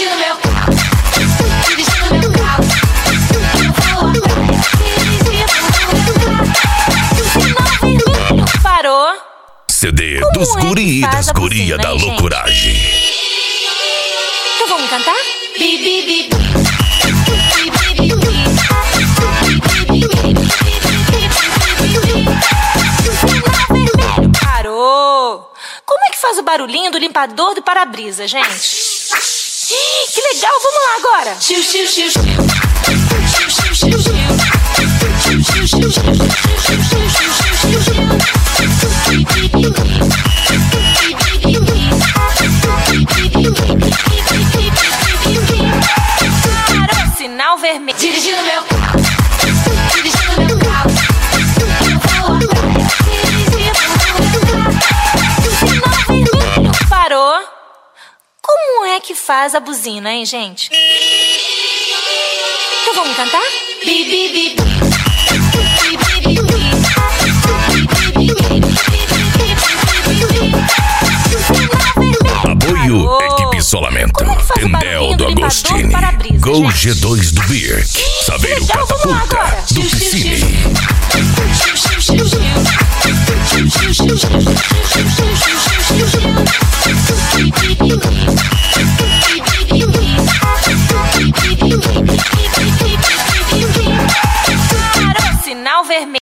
Dirigindo meu carro, dirigindo meu carro. Eu vou à praia, dirigindo meu carro. Sinal vermelho parou. CD Como dos é guri e que faz das a guria buzina, da hein, gente? loucuragem. Então vamos cantar? Bi, bi, bi, bi. Parou! Como é que faz o barulhinho do limpador do para-brisa, gente? Que legal! Vamos lá agora! Parou! Sinal vermelho. Dirigindo meu carro. Dirigindo meu carro. Eu vou à praia. Dirigindo meu carro. Sinal vermelho. Parou. Como é que faz a buzina, hein, gente? Então vamos cantar? Bi, bi, bi, bi. Apoio Equipe Isolamento. Tendel do Agostini. Gol G2 do Birk. Saveiro Catapulta do Piscine.